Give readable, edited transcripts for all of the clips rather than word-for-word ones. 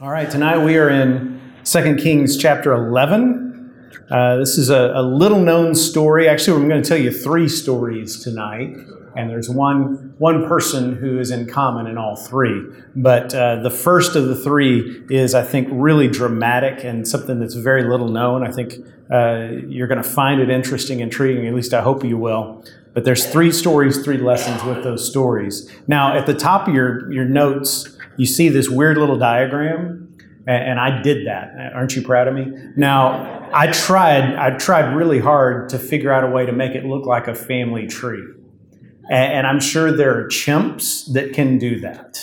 All right, tonight we are in 2 Kings chapter 11. This is a little known story. Actually, I'm going to tell you three stories tonight, and there's one person who is in common in all three. But the first of the three is, I think, really dramatic and something that's very little known. I think you're going to find it interesting, intriguing, at least I hope you will. But there's three stories, three lessons with those stories. Now, at the top of your notes, you see this weird little diagram, and I did that. Aren't you proud of me? Now, I tried really hard to figure out a way to make it look like a family tree. And I'm sure there are chimps that can do that.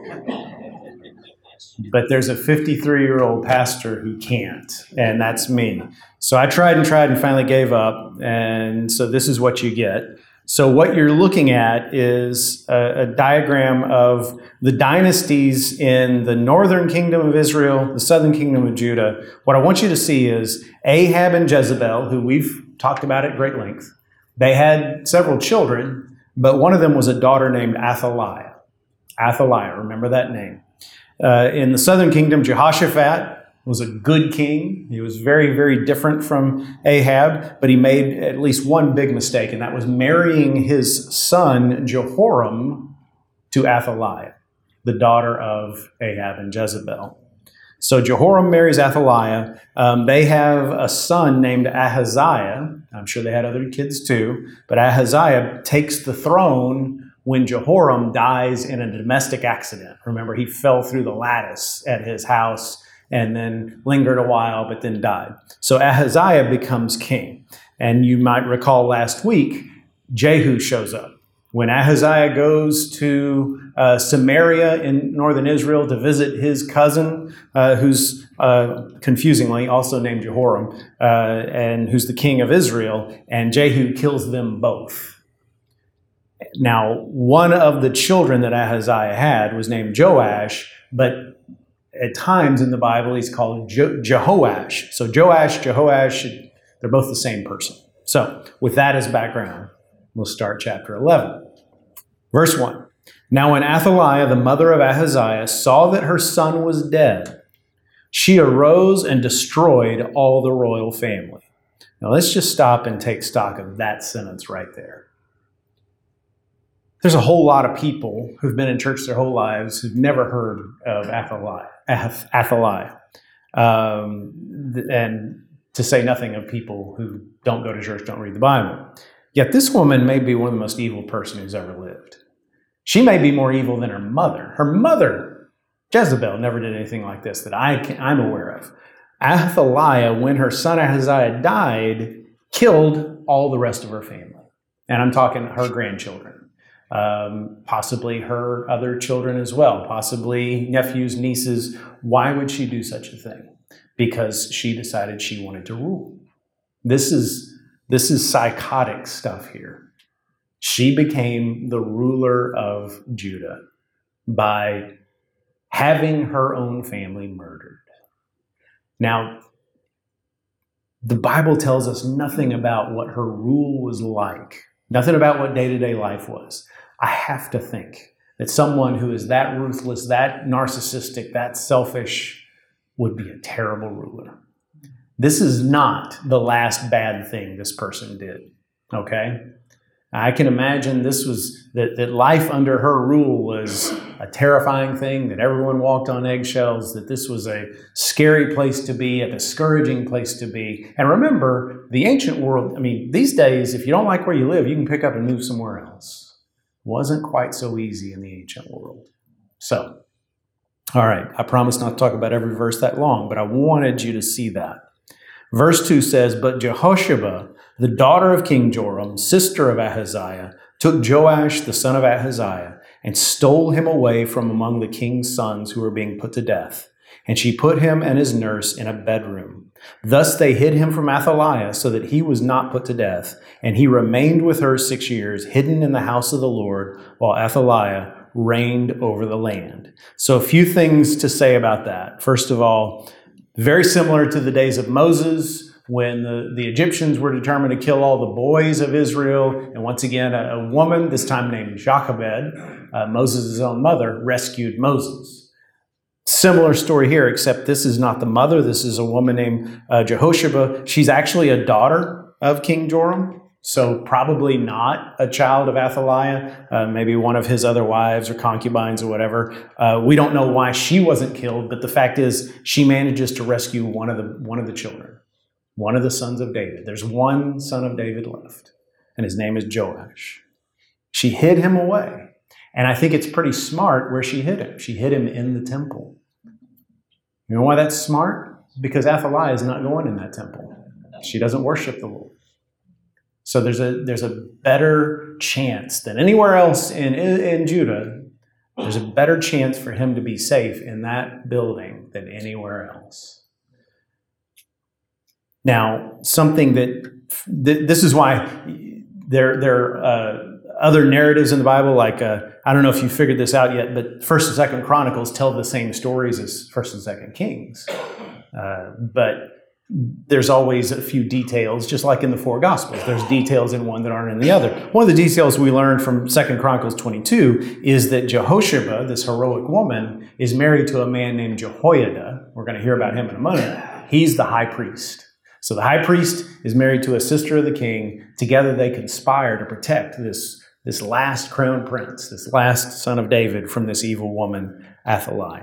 But there's a 53-year-old pastor who can't, and that's me. So I tried and finally gave up, and so this is what you get. So what you're looking at is a diagram of the dynasties in the northern kingdom of Israel, the southern kingdom of Judah. What I want you to see is Ahab and Jezebel, who we've talked about at great length. They had several children, but one of them was a daughter named Athaliah. Athaliah, remember that name. In the southern kingdom, Jehoshaphat was a good king. He was very, very different from Ahab, but he made at least one big mistake, and that was marrying his son Jehoram to Athaliah, the daughter of Ahab and Jezebel. So Jehoram marries Athaliah. They have a son named Ahaziah. I'm sure they had other kids too, but Ahaziah takes the throne when Jehoram dies in a domestic accident. Remember, he fell through the lattice at his house and then lingered a while, but then died. So Ahaziah becomes king. And you might recall last week, Jehu shows up. When Ahaziah goes to Samaria in northern Israel to visit his cousin, who's confusingly also named Jehoram, and who's the king of Israel, and Jehu kills them both. Now, one of the children that Ahaziah had was named Joash, but at times in the Bible, he's called Jehoash. So Jehoash, they're both the same person. So with that as background, we'll start chapter 11. Verse 1. Now when Athaliah, the mother of Ahaziah, saw that her son was dead, she arose and destroyed all the royal family. Now let's just stop and take stock of that sentence right there. There's a whole lot of people who've been in church their whole lives who've never heard of Athaliah. And to say nothing of people who don't go to church, don't read the Bible. Yet this woman may be one of the most evil person who's ever lived. She may be more evil than her mother. Her mother, Jezebel, never did anything like this that I'm aware of. Athaliah, when her son Ahaziah died, killed all the rest of her family. And I'm talking her grandchildren. Possibly her other children as well, possibly nephews, nieces. Why would she do such a thing? Because she decided she wanted to rule. This is psychotic stuff here. She became the ruler of Judah by having her own family murdered. Now, the Bible tells us nothing about what her rule was like, nothing about what day-to-day life was. I have to think that someone who is that ruthless, that narcissistic, that selfish would be a terrible ruler. This is not the last bad thing this person did, okay? I can imagine this was that life under her rule was a terrifying thing, that everyone walked on eggshells, that this was a scary place to be, a discouraging place to be. And remember, the ancient world, these days, if you don't like where you live, you can pick up and move somewhere else. Wasn't quite so easy in the ancient world. So, all right, I promise not to talk about every verse that long, but I wanted you to see that. Verse 2 says, But Jehosheba, the daughter of King Joram, sister of Ahaziah, took Joash, the son of Ahaziah, and stole him away from among the king's sons who were being put to death. And she put him and his nurse in a bedroom. Thus they hid him from Athaliah so that he was not put to death. And he remained with her 6 years, hidden in the house of the Lord, while Athaliah reigned over the land. So a few things to say about that. First of all, very similar to the days of Moses, when the Egyptians were determined to kill all the boys of Israel. And once again, a woman, this time named Jochebed, Moses' own mother, rescued Moses. Similar story here, except this is not the mother. This is a woman named Jehosheba. She's actually a daughter of King Joram, so probably not a child of Athaliah, maybe one of his other wives or concubines or whatever. We don't know why she wasn't killed, but the fact is she manages to rescue one of the children, one of the sons of David. There's one son of David left, and his name is Joash. She hid him away, and I think it's pretty smart where she hid him. She hid him in the temple. You know why that's smart? Because Athaliah is not going in that temple. She doesn't worship the Lord. So there's a better chance than anywhere else in Judah. There's a better chance for him to be safe in that building than anywhere else. Now, something this is why there are other narratives in the Bible, like I don't know if you figured this out yet, but 1st and 2nd Chronicles tell the same stories as 1st and 2nd Kings. But there's always a few details, just like in the 4 Gospels. There's details in one that aren't in the other. One of the details we learned from 2nd Chronicles 22 is that Jehosheba, this heroic woman, is married to a man named Jehoiada. We're going to hear about him in a moment. He's the high priest. So the high priest is married to a sister of the king. Together they conspire to protect this last crown prince, this last son of David from this evil woman, Athaliah.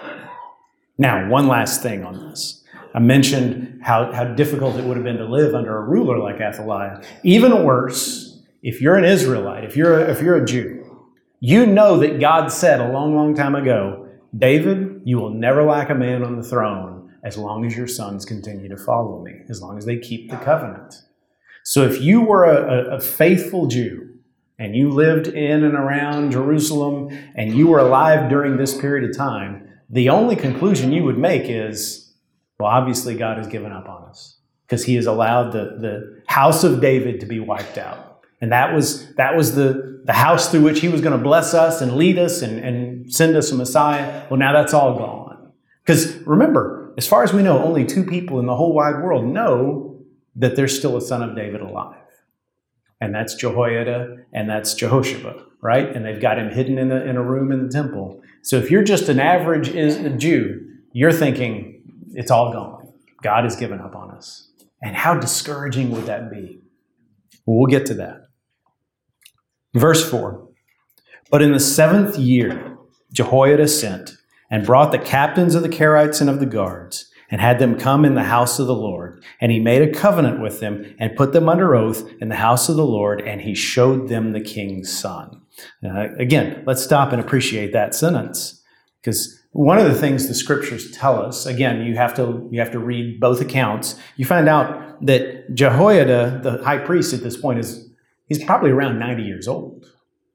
Now, one last thing on this. I mentioned how difficult it would have been to live under a ruler like Athaliah. Even worse, if you're an Israelite, if you're a Jew, you know that God said a long, long time ago, David, you will never lack a man on the throne as long as your sons continue to follow me, as long as they keep the covenant. So if you were a faithful Jew, and you lived in and around Jerusalem, and you were alive during this period of time, the only conclusion you would make is, well, obviously God has given up on us because he has allowed the house of David to be wiped out. And that was the house through which he was going to bless us and lead us and send us a Messiah. Well, now that's all gone. Because remember, as far as we know, only 2 people in the whole wide world know that there's still a son of David alive. And that's Jehoiada and that's Jehosheba, right? And they've got him hidden in a room in the temple. So if you're just an average Jew, you're thinking, it's all gone. God has given up on us. And how discouraging would that be? Well, we'll get to that. Verse 4. But in the 7th year, Jehoiada sent and brought the captains of the Kerites and of the guards, and had them come in the house of the Lord. And he made a covenant with them and put them under oath in the house of the Lord, and he showed them the king's son. Again, let's stop and appreciate that sentence, because one of the things the scriptures tell us, again, you have to read both accounts. You find out that Jehoiada, the high priest at this point, he's probably around 90 years old.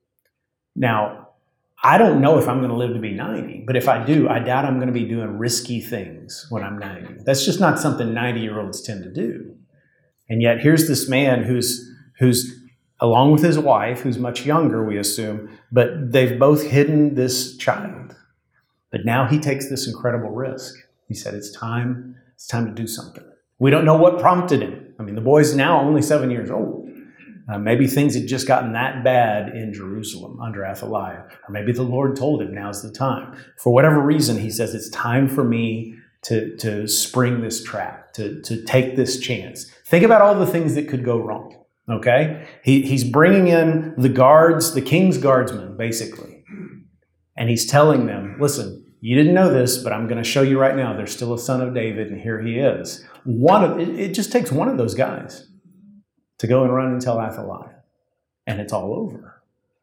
Now, I don't know if I'm going to live to be 90, but if I do, I doubt I'm going to be doing risky things when I'm 90. That's just not something 90-year-olds tend to do. And yet here's this man who's along with his wife, who's much younger, we assume, but they've both hidden this child. But now he takes this incredible risk. He said, it's time to do something. We don't know what prompted him. I mean, the boy's now only 7 years old. Maybe things had just gotten that bad in Jerusalem under Athaliah. Or maybe the Lord told him, now's the time. For whatever reason, he says, it's time for me to spring this trap, to take this chance. Think about all the things that could go wrong, okay? He's bringing in the guards, the king's guardsmen, basically. And he's telling them, listen, you didn't know this, but I'm going to show you right now. There's still a son of David, and here he is. It just takes one of those guys to go and run and tell Athaliah, and it's all over.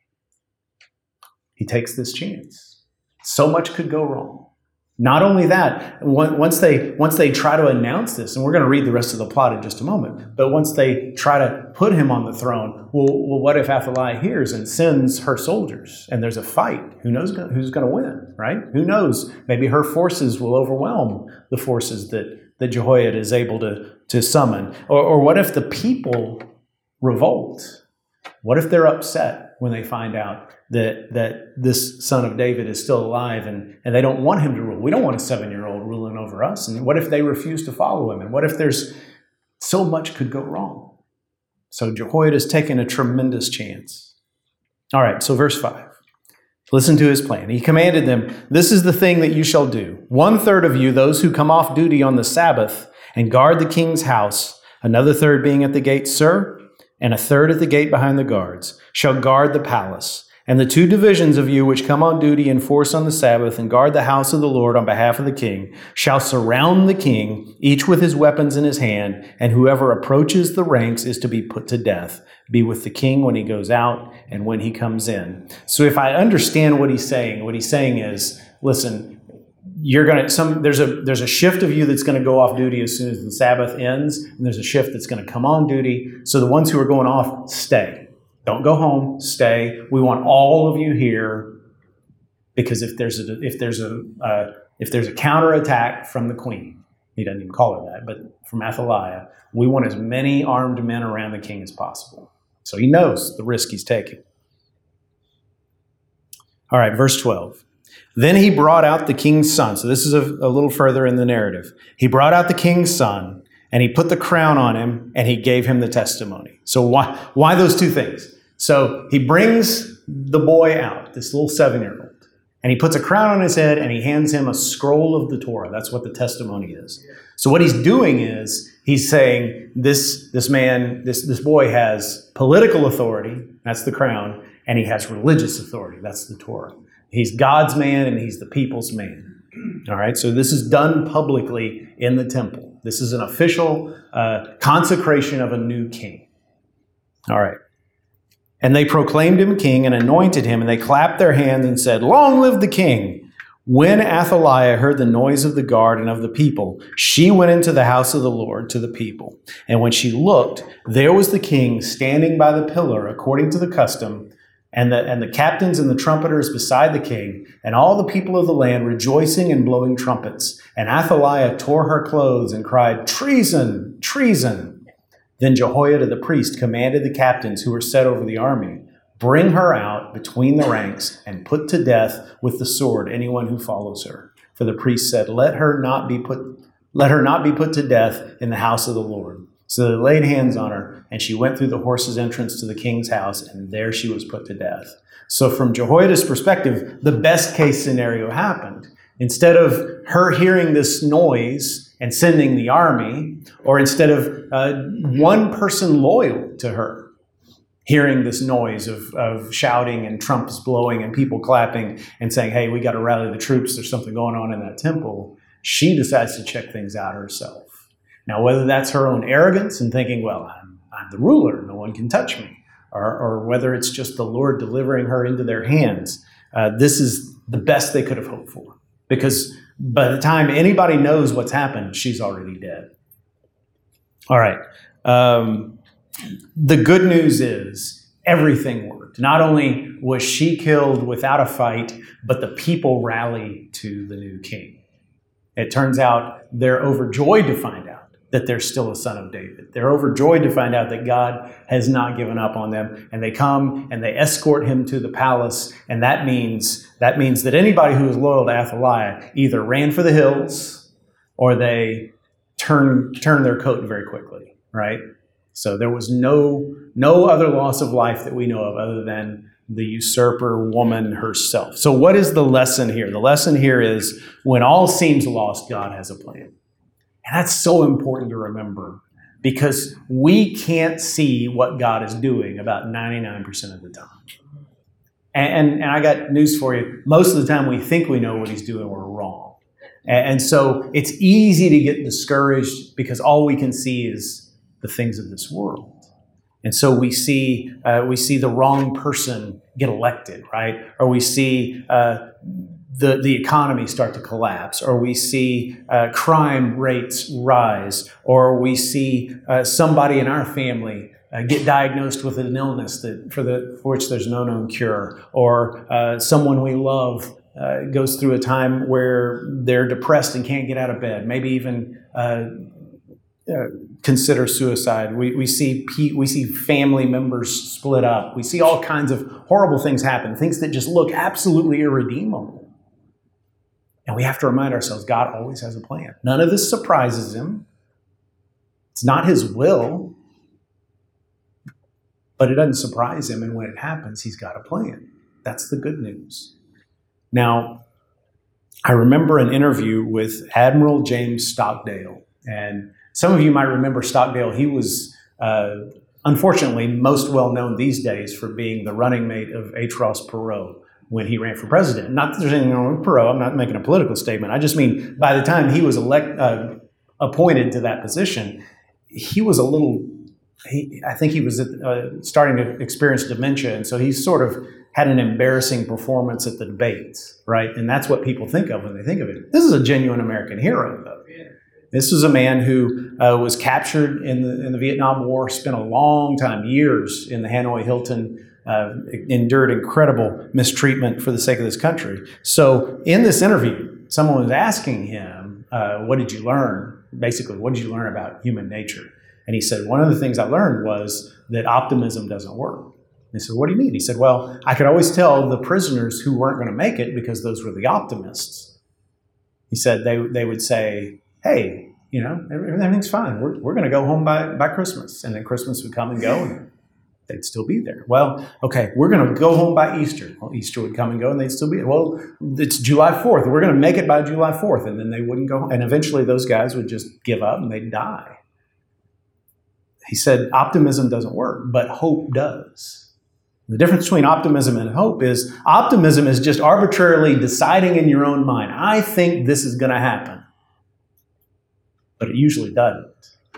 He takes this chance. So much could go wrong. Not only that, once they try to announce this, and we're going to read the rest of the plot in just a moment, but once they try to put him on the throne, well, what if Athaliah hears and sends her soldiers, and there's a fight? Who knows who's going to win, right? Who knows? Maybe her forces will overwhelm the forces that Jehoiada is able to summon. Or what if the people revolt? What if they're upset when they find out that this son of David is still alive and they don't want him to rule? We don't want a 7-year-old ruling over us. And what if they refuse to follow him? And what if there's so much could go wrong? So Jehoiada's taken a tremendous chance. All right, so verse 5. Listen to his plan. He commanded them, "This is the thing that you shall do. 1/3 of you, those who come off duty on the Sabbath and guard the king's house, another third being at the gate, sir, and a third at the gate behind the guards, shall guard the palace. And the 2 divisions of you which come on duty in force on the Sabbath and guard the house of the Lord on behalf of the king shall surround the king, each with his weapons in his hand, and whoever approaches the ranks is to be put to death. Be with the king when he goes out and when he comes in." So if I understand what he's saying is, listen, there's a shift of you that's going to go off duty as soon as the Sabbath ends, and there's a shift that's going to come on duty. So the ones who are going off, stay. Don't go home. Stay. We want all of you here, because if there's a counterattack from the queen, he doesn't even call her that, but from Athaliah, we want as many armed men around the king as possible. So he knows the risk he's taking. All right, verse 12. Then he brought out the king's son. So this is a little further in the narrative. He brought out the king's son, and he put the crown on him, and he gave him the testimony. So why those two things? So he brings the boy out, this little 7-year-old, and he puts a crown on his head, and he hands him a scroll of the Torah. That's what the testimony is. So what he's doing is he's saying this boy has political authority, that's the crown, and he has religious authority, that's the Torah. He's God's man and he's the people's man. All right, so this is done publicly in the temple. This is an official consecration of a new king. All right. And they proclaimed him king and anointed him, and they clapped their hands and said, "Long live the king." When Athaliah heard the noise of the guard and of the people, she went into the house of the Lord to the people. And when she looked, there was the king standing by the pillar according to the custom, and the captains and the trumpeters beside the king, and all the people of the land rejoicing and blowing trumpets. And Athaliah tore her clothes and cried, "Treason! Treason!" Then Jehoiada the priest commanded the captains who were set over the army, "Bring her out between the ranks and put to death with the sword anyone who follows her." For the priest said, Let her not be put to death in the house of the Lord." So they laid hands on her, and she went through the horse's entrance to the king's house, and there she was put to death. So from Jehoiada's perspective, the best case scenario happened. Instead of her hearing this noise and sending the army, or instead of one person loyal to her hearing this noise of shouting and trumpets blowing and people clapping and saying, "Hey, we got to rally the troops, there's something going on in that temple," she decides to check things out herself. Now, whether that's her own arrogance and thinking, well, I'm the ruler, no one can touch me, or whether it's just the Lord delivering her into their hands, this is the best they could have hoped for. Because by the time anybody knows what's happened, she's already dead. All right. The good news is everything worked. Not only was she killed without a fight, but the people rallied to the new king. It turns out they're overjoyed to find out that there's still a son of David. They're overjoyed to find out that God has not given up on them. And they come and they escort him to the palace. And that means that anybody who is loyal to Athaliah either ran for the hills or they turned their coat very quickly, right? So there was no other loss of life that we know of other than the usurper woman herself. So what is the lesson here? The lesson here is when all seems lost, God has a plan. And that's so important to remember because we can't see what God is doing about 99% of the time. And I got news for you. Most of the time we think we know what he's doing, we're wrong. And so it's easy to get discouraged because all we can see is the things of this world. And so we see the wrong person get elected, right? Or we see the economy start to collapse, or we see crime rates rise, or we see somebody in our family get diagnosed with an illness for which there's no known cure, or someone we love goes through a time where they're depressed and can't get out of bed, maybe even consider suicide. We see family members split up. We see all kinds of horrible things happen, things that just look absolutely irredeemable. And we have to remind ourselves, God always has a plan. None of this surprises him. It's not his will, but it doesn't surprise him. And when it happens, he's got a plan. That's the good news. Now, I remember an interview with Admiral James Stockdale. And some of you might remember Stockdale. He was, unfortunately, most well known these days for being the running mate of H. Ross Perot when he ran for president. Not that there's anything wrong with Perot. I'm not making a political statement. I just mean by the time he was appointed to that position, he was I think he was starting to experience dementia. And so he sort of had an embarrassing performance at the debates, right? And that's what people think of when they think of it. This is a genuine American hero, though. This was a man who was captured in the Vietnam War, spent a long time, years in the Hanoi Hilton, endured incredible mistreatment for the sake of this country. So in this interview, someone was asking him, what did you learn? Basically, what did you learn about human nature? And he said, one of the things I learned was that optimism doesn't work. They said, what do you mean? He said, well, I could always tell the prisoners who weren't going to make it because those were the optimists. He said they would say, hey, everything's fine. We're going to go home by Christmas. And then Christmas would come and go, and they'd still be there. Well, okay, we're going to go home by Easter. Well, Easter would come and go, and they'd still be there. Well, it's July 4th. We're going to make it by July 4th. And then they wouldn't go home. And eventually those guys would just give up, and they'd die. He said, optimism doesn't work, but hope does. The difference between optimism and hope is optimism is just arbitrarily deciding in your own mind, I think this is going to happen. But it usually doesn't.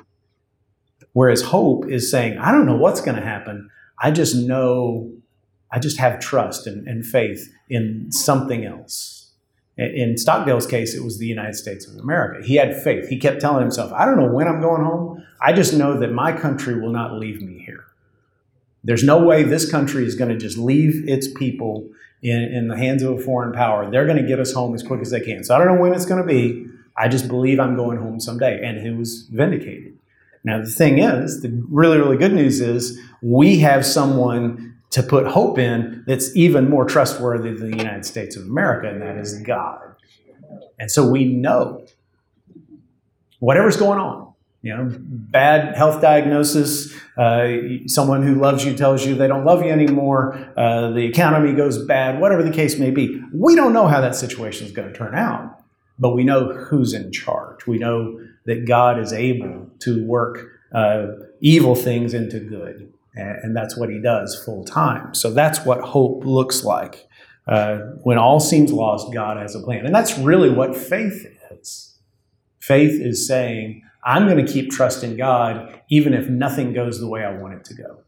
Whereas hope is saying, I don't know what's going to happen. I just know, I just have trust and faith in something else. In Stockdale's case, it was the United States of America. He had faith. He kept telling himself, I don't know when I'm going home. I just know that my country will not leave me here. There's no way this country is going to just leave its people in the hands of a foreign power. They're going to get us home as quick as they can. So I don't know when it's going to be. I just believe I'm going home someday. And he was vindicated. Now, the thing is, the really, really good news is we have someone to put hope in that's even more trustworthy than the United States of America, and that is God. And so we know whatever's going on, bad health diagnosis, someone who loves you tells you they don't love you anymore, the economy goes bad, whatever the case may be. We don't know how that situation is going to turn out, but we know who's in charge. We know that God is able to work evil things into good. And that's what he does full time. So that's what hope looks like. When all seems lost, God has a plan. And that's really what faith is. Faith is saying, I'm going to keep trusting God even if nothing goes the way I want it to go.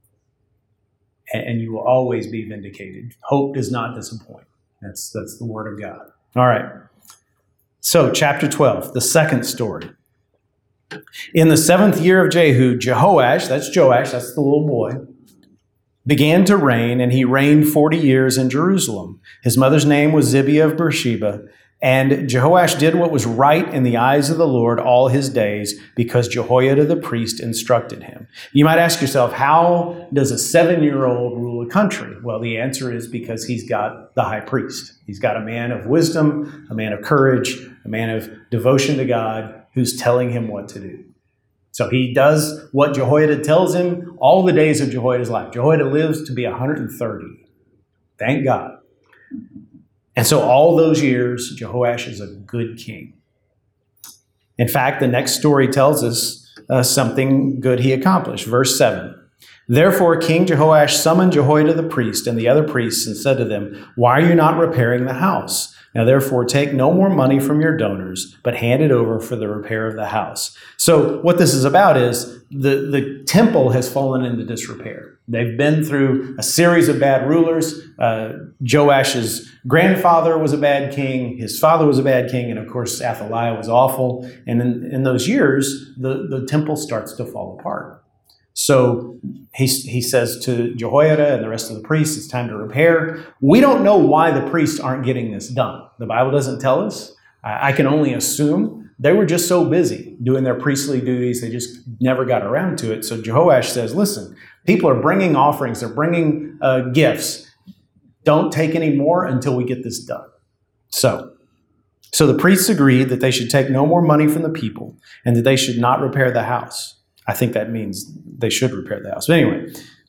And you will always be vindicated. Hope does not disappoint. That's the word of God. All right. So chapter 12, the second story. In the 7th year of Jehu, Jehoash, that's the little boy, began to reign, and he reigned 40 years in Jerusalem. His mother's name was Zibiah of Beersheba, and Jehoash did what was right in the eyes of the Lord all his days, because Jehoiada the priest instructed him. You might ask yourself, how does a 7-year-old rule a country? Well, the answer is because he's got the high priest. He's got a man of wisdom, a man of courage, a man of devotion to God, who's telling him what to do. So he does what Jehoiada tells him all the days of Jehoiada's life. Jehoiada lives to be 130. Thank God. And so all those years, Jehoash is a good king. In fact, the next story tells us something good he accomplished. Verse 7. Therefore, King Jehoash summoned Jehoiada the priest and the other priests and said to them, why are you not repairing the house? Now, therefore, take no more money from your donors, but hand it over for the repair of the house. So what this is about is the temple has fallen into disrepair. They've been through a series of bad rulers. Joash's grandfather was a bad king. His father was a bad king. And, of course, Athaliah was awful. And in those years, the temple starts to fall apart. So he says to Jehoiada and the rest of the priests, it's time to repair. We don't know why the priests aren't getting this done. The Bible doesn't tell us. I can only assume they were just so busy doing their priestly duties, they just never got around to it. So Jehoash says, listen, people are bringing offerings, they're bringing gifts. Don't take any more until we get this done. So the priests agreed that they should take no more money from the people and that they should not repair the house. I think that means they should repair the house. But anyway,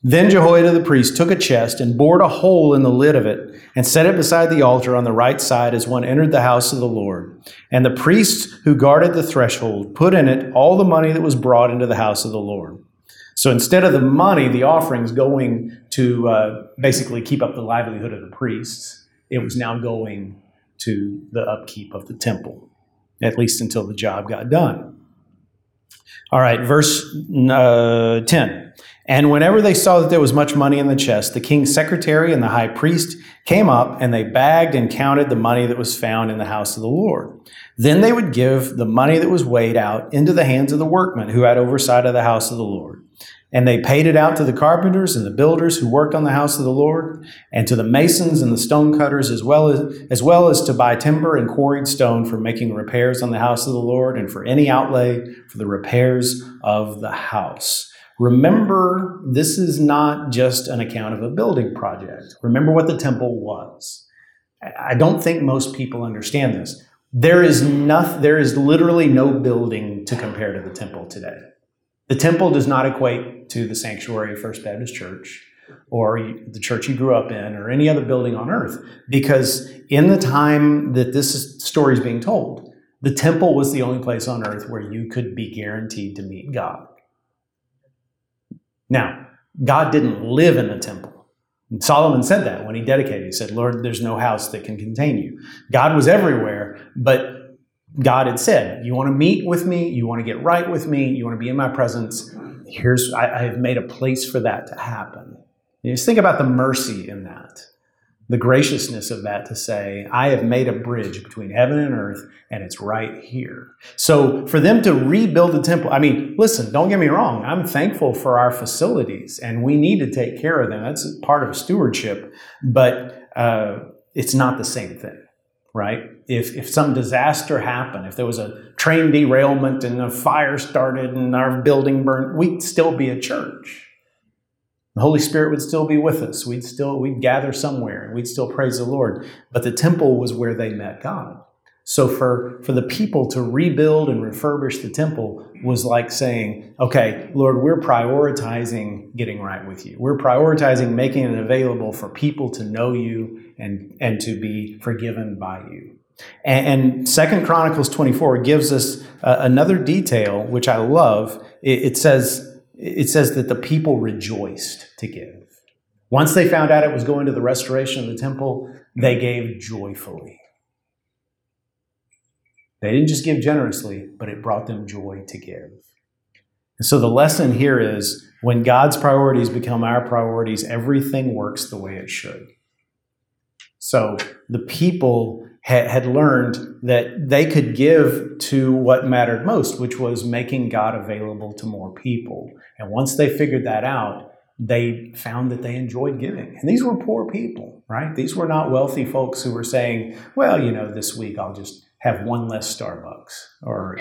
Then Jehoiada the priest took a chest and bored a hole in the lid of it and set it beside the altar on the right side as one entered the house of the Lord. And the priest who guarded the threshold put in it all the money that was brought into the house of the Lord. So instead of the money, the offerings going to basically keep up the livelihood of the priests, it was now going to the upkeep of the temple, at least until the job got done. All right, verse 10. And whenever they saw that there was much money in the chest, the king's secretary and the high priest came up, and they bagged and counted the money that was found in the house of the Lord. Then they would give the money that was weighed out into the hands of the workmen who had oversight of the house of the Lord. And they paid it out to the carpenters and the builders who worked on the house of the Lord, and to the masons and the stone cutters, as well as to buy timber and quarried stone for making repairs on the house of the Lord, and for any outlay for the repairs of the house. Remember, this is not just an account of a building project. Remember what the temple was. I don't think most people understand this. There is literally no building to compare to the temple today. The temple does not equate to the sanctuary of First Baptist Church or the church you grew up in or any other building on earth, because in the time that this story is being told, the temple was the only place on earth where you could be guaranteed to meet God. Now, God didn't live in the temple. And Solomon said that when he dedicated. He said, Lord, there's no house that can contain you. God was everywhere, but God had said, you want to meet with me? You want to get right with me? You want to be in my presence? I have made a place for that to happen. You just think about the mercy in that, the graciousness of that, to say, I have made a bridge between heaven and earth, and it's right here. So for them to rebuild the temple, I mean, listen, don't get me wrong. I'm thankful for our facilities, and we need to take care of them. That's part of stewardship, but it's not the same thing, right? If some disaster happened, if there was a train derailment and a fire started and our building burned, we'd still be a church. The Holy Spirit would still be with us. We'd gather somewhere and we'd still praise the Lord. But the temple was where they met God. So for the people to rebuild and refurbish the temple was like saying, okay, Lord, we're prioritizing getting right with you. We're prioritizing making it available for people to know you and to be forgiven by you. And 2 Chronicles 24 gives us another detail, which I love. It says that the people rejoiced to give. Once they found out it was going to the restoration of the temple, they gave joyfully. They didn't just give generously, but it brought them joy to give. And so the lesson here is, when God's priorities become our priorities, everything works the way it should. So the people had learned that they could give to what mattered most, which was making God available to more people. And once they figured that out, they found that they enjoyed giving. And these were poor people, right? These were not wealthy folks who were saying, well, this week I'll just have one less Starbucks, or,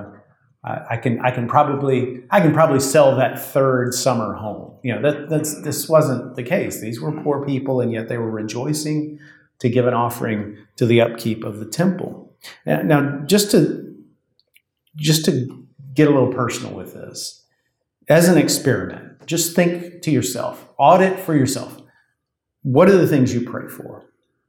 I can probably sell that third summer home. This wasn't the case. These were poor people, and yet they were rejoicing to give an offering to the upkeep of the temple. Now, just to get a little personal with this, as an experiment, just think to yourself, audit for yourself. What are the things you pray for?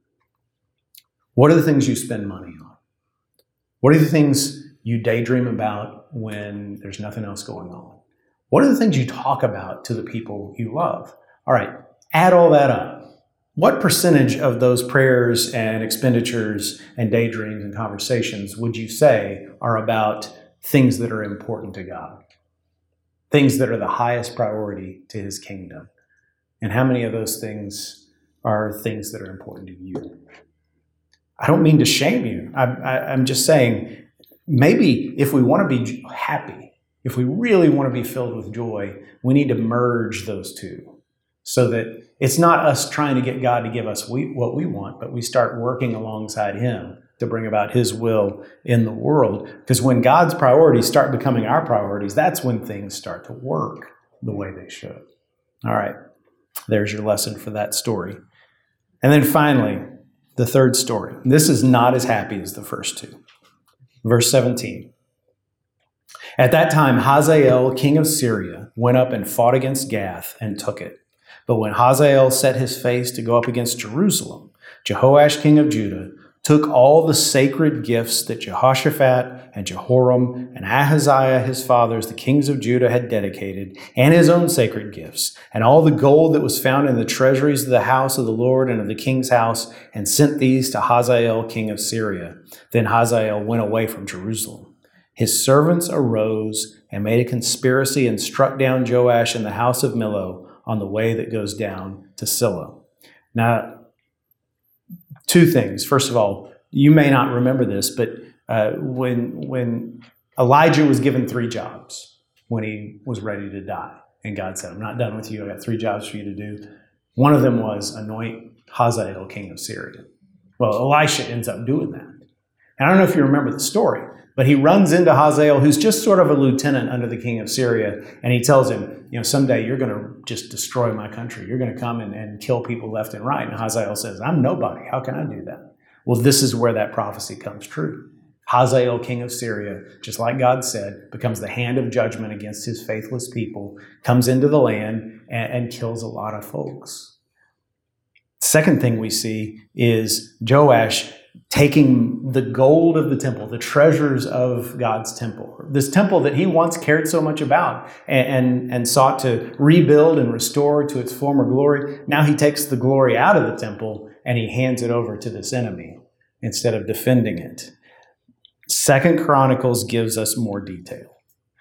What are the things you spend money on? What are the things you daydream about when there's nothing else going on? What are the things you talk about to the people you love? All right, add all that up. What percentage of those prayers and expenditures and daydreams and conversations would you say are about things that are important to God? Things that are the highest priority to His kingdom? And how many of those things are things that are important to you? I don't mean to shame you. I'm just saying, maybe if we want to be happy, if we really want to be filled with joy, we need to merge those two, so that it's not us trying to get God to give us what we want, but we start working alongside Him to bring about His will in the world. Because when God's priorities start becoming our priorities, that's when things start to work the way they should. All right, there's your lesson for that story. And then finally, the third story. This is not as happy as the first two. Verse 17. At that time, Hazael, king of Syria, went up and fought against Gath and took it. But when Hazael set his face to go up against Jerusalem, Jehoash, king of Judah, took all the sacred gifts that Jehoshaphat and Jehoram and Ahaziah his fathers, the kings of Judah, had dedicated, and his own sacred gifts, and all the gold that was found in the treasuries of the house of the Lord and of the king's house, and sent these to Hazael, king of Syria. Then Hazael went away from Jerusalem. His servants arose and made a conspiracy and struck down Joash in the house of Millo on the way that goes down to Silo. Now, two things. First of all, you may not remember this, but when Elijah was given 3 jobs when he was ready to die, and God said, I'm not done with you. I got 3 jobs for you to do. One of them was anoint Hazael, king of Syria. Well, Elisha ends up doing that. And I don't know if you remember the story, but he runs into Hazael, who's just sort of a lieutenant under the king of Syria, and he tells him, someday you're going to just destroy my country. You're going to come and kill people left and right. And Hazael says, I'm nobody. How can I do that? Well, this is where that prophecy comes true. Hazael, king of Syria, just like God said, becomes the hand of judgment against his faithless people, comes into the land and kills a lot of folks. Second thing we see is Joash taking the gold of the temple, the treasures of God's temple, this temple that he once cared so much about and sought to rebuild and restore to its former glory. Now he takes the glory out of the temple and he hands it over to this enemy instead of defending it. 2 Chronicles gives us more detail.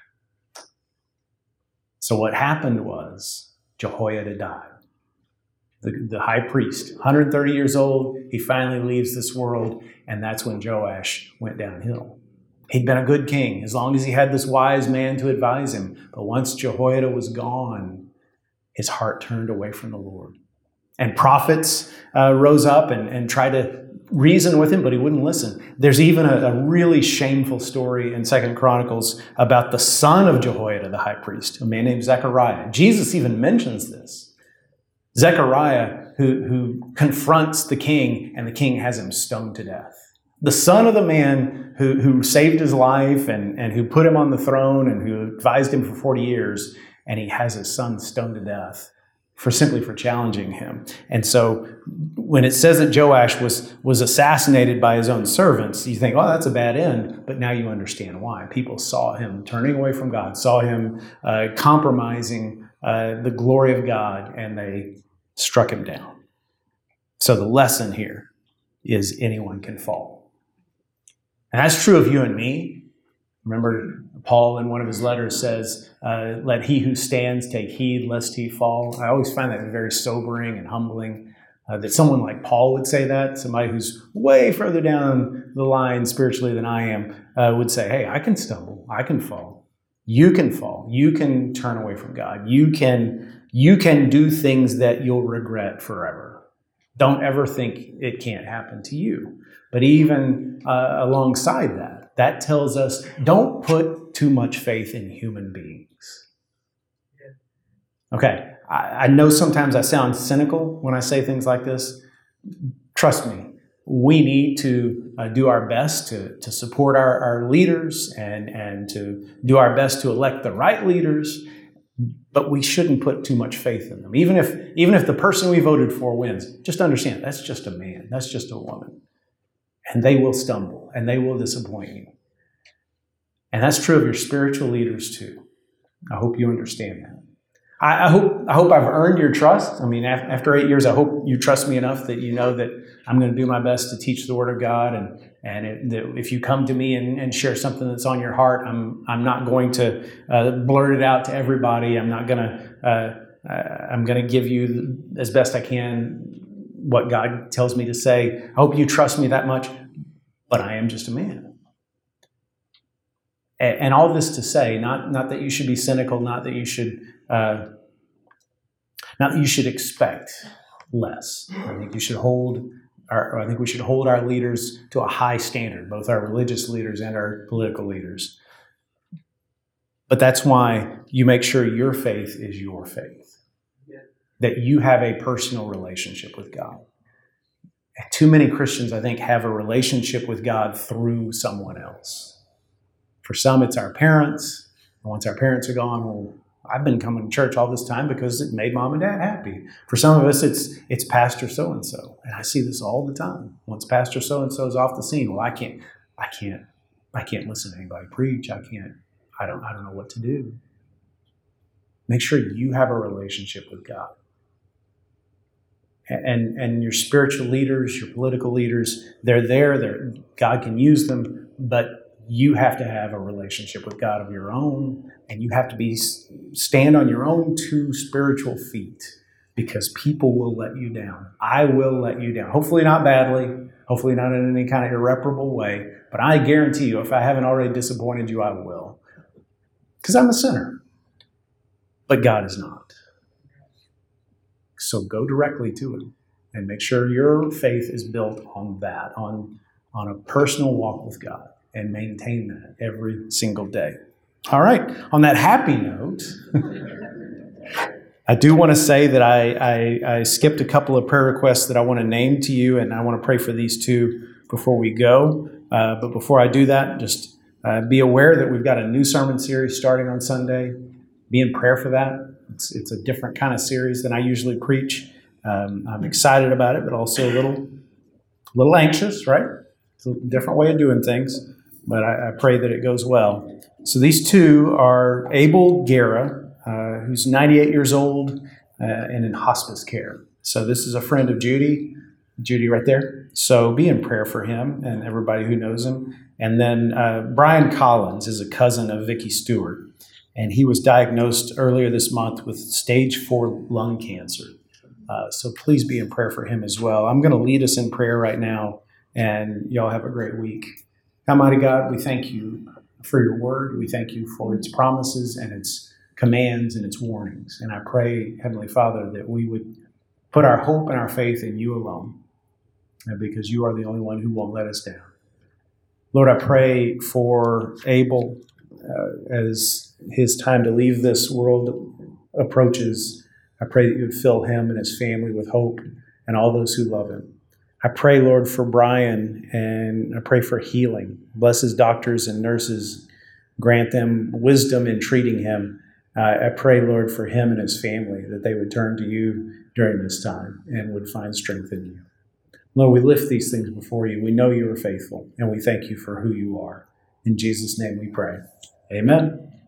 So what happened was Jehoiada died. The high priest, 130 years old, he finally leaves this world, and that's when Joash went downhill. He'd been a good king as long as he had this wise man to advise him. But once Jehoiada was gone, his heart turned away from the Lord. And prophets rose up and tried to reason with him, but he wouldn't listen. There's even a really shameful story in 2 Chronicles about the son of Jehoiada, the high priest, a man named Zechariah. Jesus even mentions this. Zechariah, who confronts the king, and the king has him stoned to death. The son of the man who saved his life and who put him on the throne and who advised him for 40 years, and he has his son stoned to death simply for challenging him. And so when it says that Joash was assassinated by his own servants, you think, oh, that's a bad end. But now you understand why. People saw him turning away from God, saw him compromising the glory of God, and they struck him down. So the lesson here is anyone can fall. And that's true of you and me. Remember, Paul in one of his letters says, let he who stands take heed lest he fall. I always find that very sobering and humbling that someone like Paul would say that. Somebody who's way further down the line spiritually than I am would say, hey, I can stumble. I can fall. You can fall. You can turn away from God. You can do things that you'll regret forever. Don't ever think it can't happen to you. But even alongside that tells us don't put too much faith in human beings. Okay, I know sometimes I sound cynical when I say things like this. Trust me, we need to do our best to support our leaders and to do our best to elect the right leaders. But we shouldn't put too much faith in them. Even if the person we voted for wins, just understand that's just a man, that's just a woman. And they will stumble and they will disappoint you. And that's true of your spiritual leaders too. I hope you understand that. I hope I've earned your trust. I mean, after 8 years, I hope you trust me enough that you know that I'm going to do my best to teach the Word of God. And if you come to me and share something that's on your heart, I'm not going to blurt it out to everybody. I'm going to give you as best I can what God tells me to say. I hope you trust me that much, but I am just a man. And all this to say, not that you should be cynical, not that you should expect less. I think we should hold our leaders to a high standard, both our religious leaders and our political leaders. But that's why you make sure your faith is your faith, that you have a personal relationship with God. And too many Christians, I think, have a relationship with God through someone else. For some, it's our parents. And once our parents are gone, well, I've been coming to church all this time because it made mom and dad happy. For some of us, it's pastor so-and-so. And I see this all the time. Once pastor so-and-so is off the scene, well, I can't listen to anybody preach. I don't know what to do. Make sure you have a relationship with God. And your spiritual leaders, your political leaders, they're there. God can use them, but you have to have a relationship with God of your own, and you have to stand on your own two spiritual feet, because people will let you down. I will let you down. Hopefully not badly, hopefully not in any kind of irreparable way, but I guarantee you, if I haven't already disappointed you, I will. Because I'm a sinner. But God is not. So go directly to Him and make sure your faith is built on that, on a personal walk with God, and maintain that every single day. All right. On that happy note, I do want to say that I skipped a couple of prayer requests that I want to name to you, and I want to pray for these two before we go. But before I do that, just be aware that we've got a new sermon series starting on Sunday. Be in prayer for that. It's a different kind of series than I usually preach. I'm excited about it, but also a little anxious, right? It's a different way of doing things, but I pray that it goes well. So these two are Abel Guerra, who's 98 years old and in hospice care. So this is a friend of Judy right there. So be in prayer for him and everybody who knows him. And then Brian Collins is a cousin of Vicky Stewart. And he was diagnosed earlier this month with stage 4 lung cancer. So please be in prayer for him as well. I'm going to lead us in prayer right now, and y'all have a great week. Almighty God, we thank you for your word. We thank you for its promises and its commands and its warnings. And I pray, Heavenly Father, that we would put our hope and our faith in you alone, because you are the only one who won't let us down. Lord, I pray for Abel as his time to leave this world approaches. I pray that you would fill him and his family with hope and all those who love him. I pray, Lord, for Brian, and I pray for healing. Bless his doctors and nurses. Grant them wisdom in treating him. I pray, Lord, for him and his family, that they would turn to you during this time and would find strength in you. Lord, we lift these things before you. We know you are faithful, and we thank you for who you are. In Jesus' name we pray. Amen.